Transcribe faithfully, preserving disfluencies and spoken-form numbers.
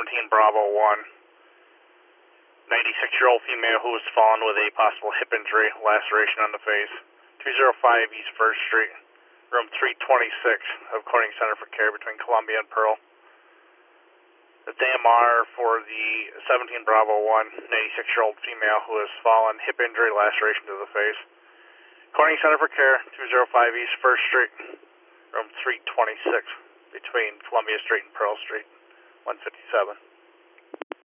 seventeen Bravo one. ninety-six-year-old female who was fallen with a possible hip injury, laceration on the face. two oh five East first Street, room three twenty-six of Corning Center for Care between Columbia and Pearl. The D M R for the seventeen Bravo one, ninety-six-year-old female who has fallen, hip injury, laceration to the face. Corning Center for Care, two oh five East first Street, room three twenty-six between Columbia Street and Pearl Street, one fifty-seven.